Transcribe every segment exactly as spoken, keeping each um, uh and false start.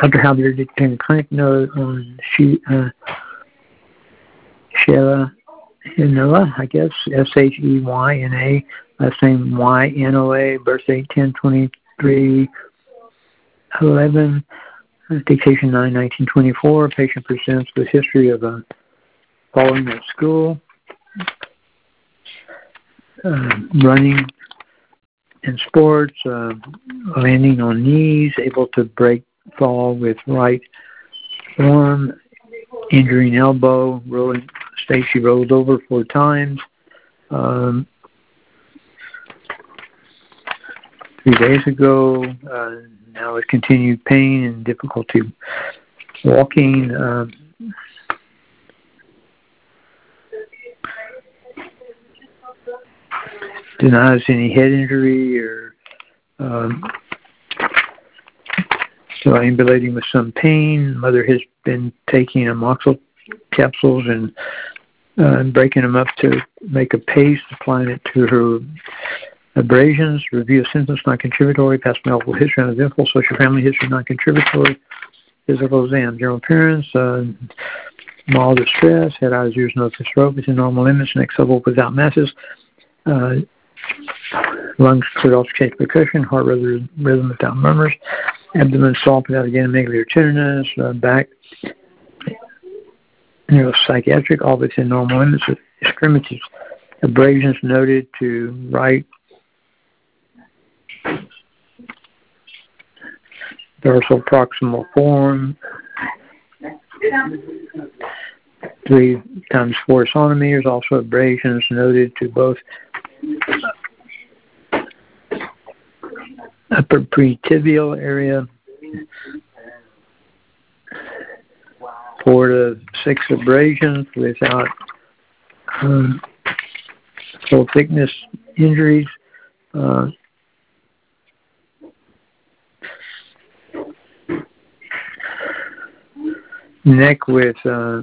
Doctor Halbert did a clinic note on she, uh, Sheyna, I guess, S H E Y N A, last name Y N O A, birth date ten twenty-three eleven, dictation nine nineteen twenty-four. Patient presents with history of uh, falling at school, uh, running in sports, uh, landing on knees, able to break fall with right arm, injuring elbow, rolling, states she rolled over four times. Um, three days ago, uh, now with continued pain and difficulty walking. Uh, denies any head injury or um, so ambulating with some pain. Mother has been taking amoxicillin capsules and uh, breaking them up to make a paste, applying it to her abrasions. Review of symptoms non-contributory, past medical history uneventful, social family history non-contributory, physical exam, general appearance, uh, mild distress, head, eyes, ears, nose, and throat within normal limits, neck level without masses, uh, lungs clear off case percussion, heart rhythm, rhythm without murmurs, abdomen soft without again megaly or tenderness, uh, back neuropsychiatric, all within normal limits, extremities, abrasions noted to right dorsal proximal form, three times four centimeters, also abrasions noted to both upper pretibial area, four to six abrasions without um, full thickness injuries. Uh, neck with uh,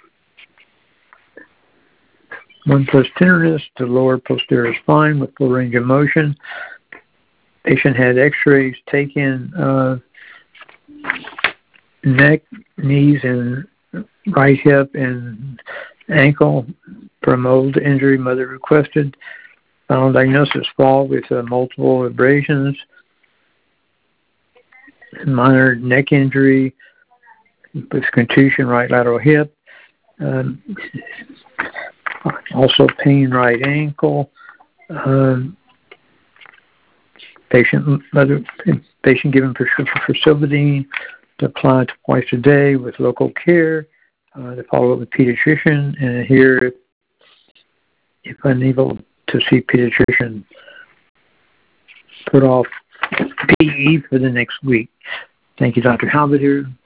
one plus tenderness to lower posterior spine with full range of motion. Patient had x-rays taken, uh, neck, knees, and right hip and ankle for mold injury. Mother requested. Final diagnosis, fall with uh, multiple abrasions, minor neck injury with contusion, right lateral hip, um, also pain right ankle. Um, patient mother patient given prescription for Silvadene to apply twice a day with local care. Uh, to follow up with pediatrician, and here, if unable to see pediatrician, put off P E for the next week. Thank you, Doctor Halbert here.